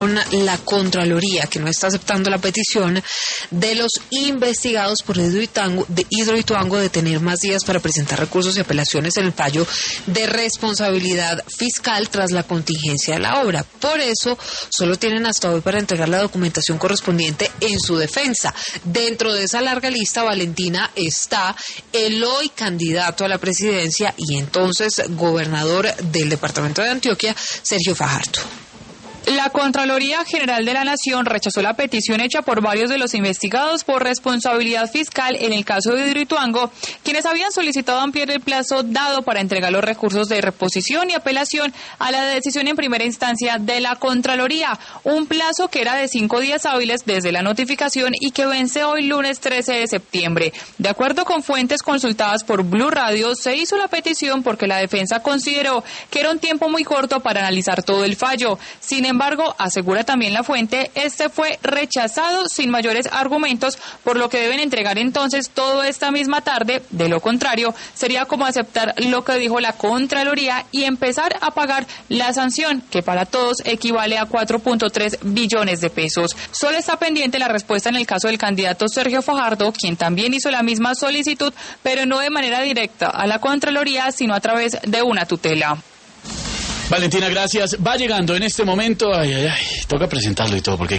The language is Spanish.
la Contraloría, que no está aceptando la petición de los investigados por Hidroituango de tener más días para presentar recursos y apelaciones en el fallo de responsabilidad fiscal tras la contingencia de la obra. Por eso, solo tienen hasta hoy para entregar la documentación correspondiente en su defensa. Dentro de esa larga lista, Valentina, está el hoy candidato a la presidencia y entonces gobernador del departamento de Antioquia, Sergio Fajardo. La Contraloría General de la Nación rechazó la petición hecha por varios de los investigados por responsabilidad fiscal en el caso de Hidroituango, quienes habían solicitado ampliar el plazo dado para entregar los recursos de reposición y apelación a la decisión en primera instancia de la Contraloría, un plazo que era de 5 días hábiles desde la notificación y que vence hoy lunes 13 de septiembre. De acuerdo con fuentes consultadas por Blue Radio, se hizo la petición porque la defensa consideró que era un tiempo muy corto para analizar todo el fallo. Sin embargo, asegura también la fuente, este fue rechazado sin mayores argumentos, por lo que deben entregar entonces todo esta misma tarde. De lo contrario, sería como aceptar lo que dijo la Contraloría y empezar a pagar la sanción, que para todos equivale a 4.3 billones de pesos. Solo está pendiente la respuesta en el caso del candidato Sergio Fajardo, quien también hizo la misma solicitud, pero no de manera directa a la Contraloría, sino a través de una tutela. Valentina, gracias. Va llegando en este momento, toca presentarlo y todo, porque